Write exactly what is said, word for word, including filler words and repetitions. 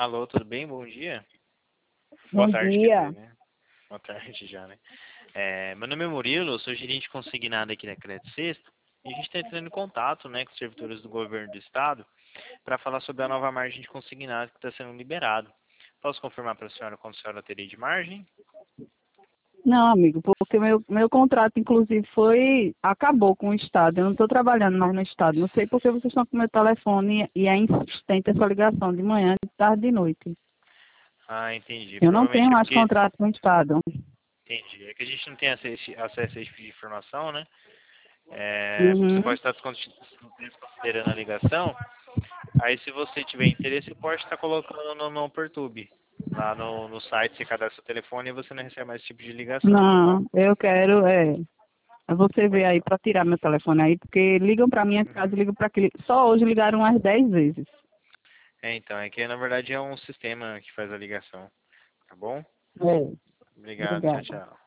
Alô, tudo bem? Bom dia. Boa Bom tarde, quer dia. dizer, né? Boa tarde já, né? É, meu nome é Murilo, eu sou gerente consignado aqui da Crédito Sexto e a gente está entrando em contato, né, com os servidores do governo do estado para falar sobre a nova margem de consignado que está sendo liberado. Posso confirmar para a senhora quanto a senhora teria de margem? Não, amigo, porque meu, meu contrato, inclusive, foi. Acabou com o Estado. Eu não estou trabalhando mais no Estado. Não sei porque vocês estão com meu telefone e é insistente essa ligação de manhã, de tarde e de noite. Ah, entendi. Eu não Provavelmente tenho é mais porque... contrato com o Estado. Entendi. É que a gente não tem acesso, acesso a esse tipo de informação, né? É, você Uhum. pode estar desconsiderando a ligação. Aí, se você tiver interesse, pode estar colocando no Não Perturbe. Lá no, no site, você cadastra o telefone e você não recebe mais esse tipo de ligação, tá bom? Não, eu quero, é. Você vê aí para tirar meu telefone aí, porque ligam para minha casa, Uhum. ligam para aquele. Só hoje ligaram umas dez vezes. É, então, é que na verdade é um sistema que faz a ligação, tá bom? É, Obrigado, tchau, obrigada. tchau.